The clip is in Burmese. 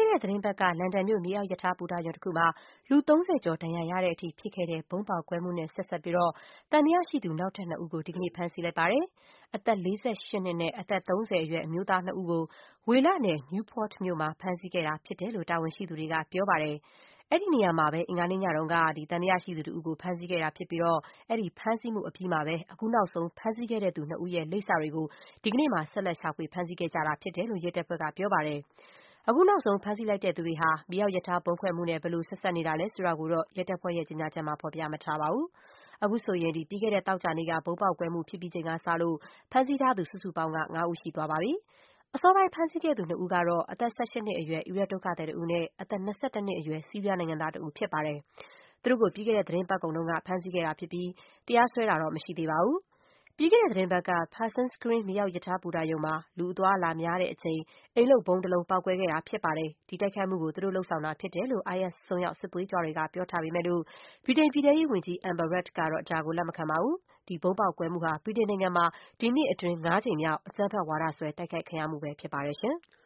တဲ့သတင်းပတ်က လန်ဒန်မြို့ မြေအောက်ရထားဘူတာရုံတခုမှာ လူ 30 ကျော် ဒဏ်ရာရတဲ့အထိ ဖြစ်ခဲ့တဲ့ ဗုံးပေါက်ကွဲမှုနဲ့ ဆက်စပ်ပြီး သံသယရှိသူ နောက်ထပ် 2 ဦးကို ဒီကနေ့ ဖမ်းဆီးလိုက်ပါတယ်။ အသက် ၄၈ နှစ်နဲ့ အသက် 30 အရွယ် အမျိုးသား 2 ဦးကို ဝေလနယ် Newport မြို့မှာ ဖမ်းဆီးခဲ့တာဖြစ်တယ်လို့ တာဝန်ရှိသူတွေက ပြောပါတယ်။ အဲဒီနေရာမှာပဲ အင်္ဂါနေ့ညက သံသယရှိသူတဦးကို ဖမ်းဆီးခဲ့တာဖြစ်ပြီး အဲဒီဖမ်းဆီးမှုအပြီးမှာပဲ အခုနောက်ဆုံး ဖမ်းဆီးခဲ့သူ 2 ဦးရဲ့ လိပ်စာတွေကို ဒီကနေ့မှာ ဆက်လက်ရှာဖွေ ဖမ်းဆီးခဲ့ကြတာဖြစ်တယ်လို့ ရဲတပ်ဖွဲ့က ပြောပါတယ်။ အခုနောက်ဆုံး ဖမ်းဆီးလိုက်တဲ့သူတွေဟာ မြေအောက်ရထား ဗုံးခွဲမှုနဲ့ ဘယ်လို ဆက်စပ်နေတာလဲဆိုတာကိုတော့ ရဲတပ်ဖွဲ့ရဲ့ ကြေညာချက်မှာ ဖော်ပြမထားပါဘူး။ အခုဆိုရင် ပြီးခဲ့တဲ့ သောကြာနေ့က ဗုံးပေါက်ကွဲမှုဖြစ်ပြီးချိန်ကစလို့ ဖမ်းဆီးထားသူ စုစုပေါင်းက 5 ဦး ရှိသွားပါပြီ။ အစောပိုင်း ဖမ်းဆီးခဲ့သူ 2 ဦးကတော့ အသက် ၁၈ နှစ်အရွယ် အီရတ်ဒုက္ခသည်တဦးနဲ့ အသက် ၂၁ နှစ်အရွယ် ဆီးရီးယားနိုင်ငံသားတဦး ဖြစ်ပါတယ်။ သူတို့ကို ပြီးခဲ့တဲ့ သီတင်းပတ်ကုန်က ဖမ်းဆီးခဲ့တာဖြစ်ပြီး တရားစွဲတာတော့ မရှိသေးပါဘူး။ ပြီးခဲ့တဲ့ သီတင်းပတ်က Parsons Green မြေအောက်ရထားဘူတာရုံမှာ လူအသွားအလာများချိန် အိမ်လုပ်ဗုံးတလုံး ပေါက်ကွဲခဲ့တာဖြစ်ပါတယ်။ ဒီတိုက်ခိုက်မှုကို သူတို့လုပ်ဆောင်တာဖြစ်တယ်လို့ IS အစွန်းရောက် စစ်သွေးကြွတွေက ပြောထားပေမဲ့ ဗြိတိန်ပြည်ထဲရေးဝန်ကြီး Amber Rudd ကတော့ ဒါကို လက်မခံပါဘူး။ ဒီဗုံးပေါက်ကွဲမှုဟာ ဗြိတိန်နိုင်ငံမှာ ဒီနှစ်အတွင်း 5 ကြိမ်မြောက် အကြမ်းဖက်ဝါဒစွဲ တိုက်ခိုက်ခံရမှုပဲ ဖြစ်ပါတယ်။